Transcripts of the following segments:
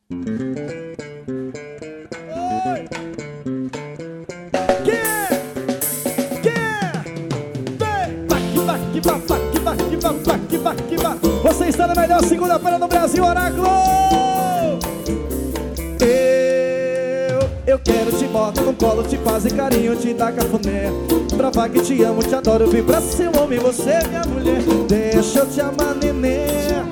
Você está na melhor segunda-feira do Brasil, Oráculo! Eu quero te botar no colo, te fazer carinho, te dar cafuné. Provar que te amo, te adoro, vim pra ser um homem, você é minha mulher. Deixa eu te amar, nenê.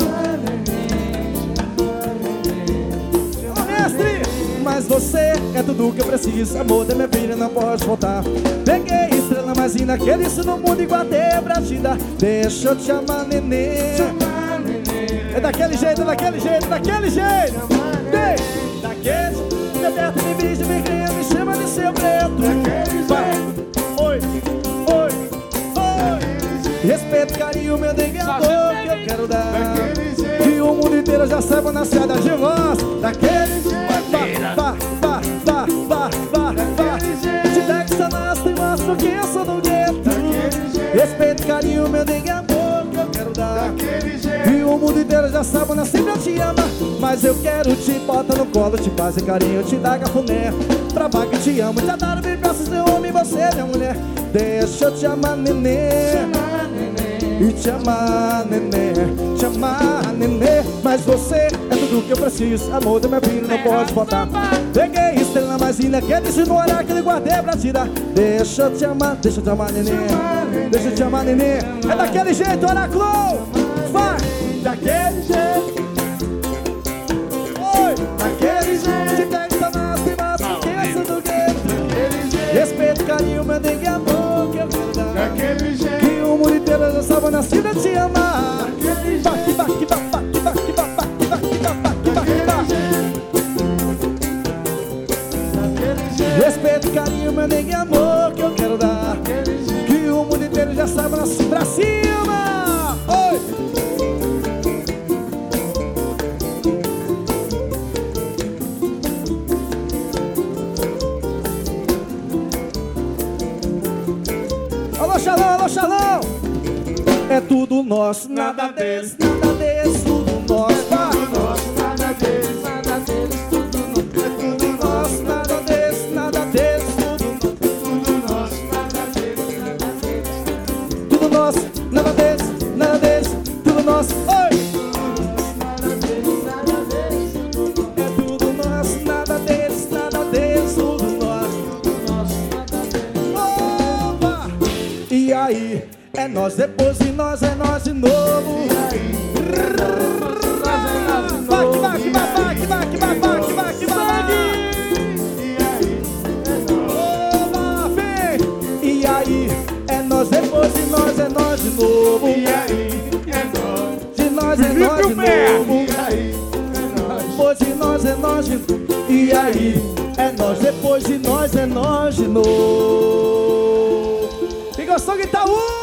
Mestre! Mas você é tudo que eu preciso, amor da minha vida, não pode faltar. Peguei estrela mais linda que ele no mundo igual até pra te dar. Deixa eu te amar, nenê. É daquele jeito, daquele jeito, daquele jeito. Daquele jeito. Me aperta, me beija, me ganha, me chama de seu preto. Vai. Oi, oi, oi. Respeito, carinho, meu negador, que eu quero dar. Que o mundo inteiro já saiba na cidade de voz. Daquele jeito. Te pego essa nasce e mostro que eu sou do gueto. Respeito, carinho, meu negador, que eu quero dar. E o mundo inteiro já sabe, na sempre eu te amo. Mas eu quero te botar no colo, te fazer carinho, te dar cafuné. Provar que te amo, te adoro, me peço seu homem, você é minha mulher. Deixa eu te amar, nenê. E te amar, nenê. Te amar, nenê. Mas você é tudo que eu preciso, amor da minha vida, não pode faltar. Peguei estrela mais linda que ele no horário que ele guardei pra tirar. Deixa eu te amar, nenê. Deixa eu te amar, nenê. É daquele jeito, Oráculo. Vai, daquele jeito. Oi, daquele jeito. Te pego, tá na cima, esqueça do gueto. Respeito, carinho, meu dengue, amor, que eu quero dar. Daquele jeito. Que o mundo inteiro já sabe, nascido a te amar. Respeito, carinho, meu dengue, amor, que eu quero dar. Que o mundo inteiro já sabe, nascido pra cima. Oi. Alô, Xalão, alô, Xalão. É tudo nosso, nada deles, nada deles, tudo nosso. Tudo nosso, nada deles, nada deles, tudo nosso. É tudo nosso, nada deles, nada deles, tudo nosso, nada deles, nada deles. Tudo nosso, nada deles, nada deles, tudo nosso. Oi! Nada deles, nada deles, é tudo nosso, nada deles, nada deles, tudo nosso, nada deles. Opa! E aí? É nós depois e nós é nós de novo. E aí? E aí? É nós depois e nós é nós de novo. E aí? É nós. De nós é nós de novo. E aí? Depois de nós é nós de novo. E aí? É nós depois de nós é nós de novo. E gostou, Itaú?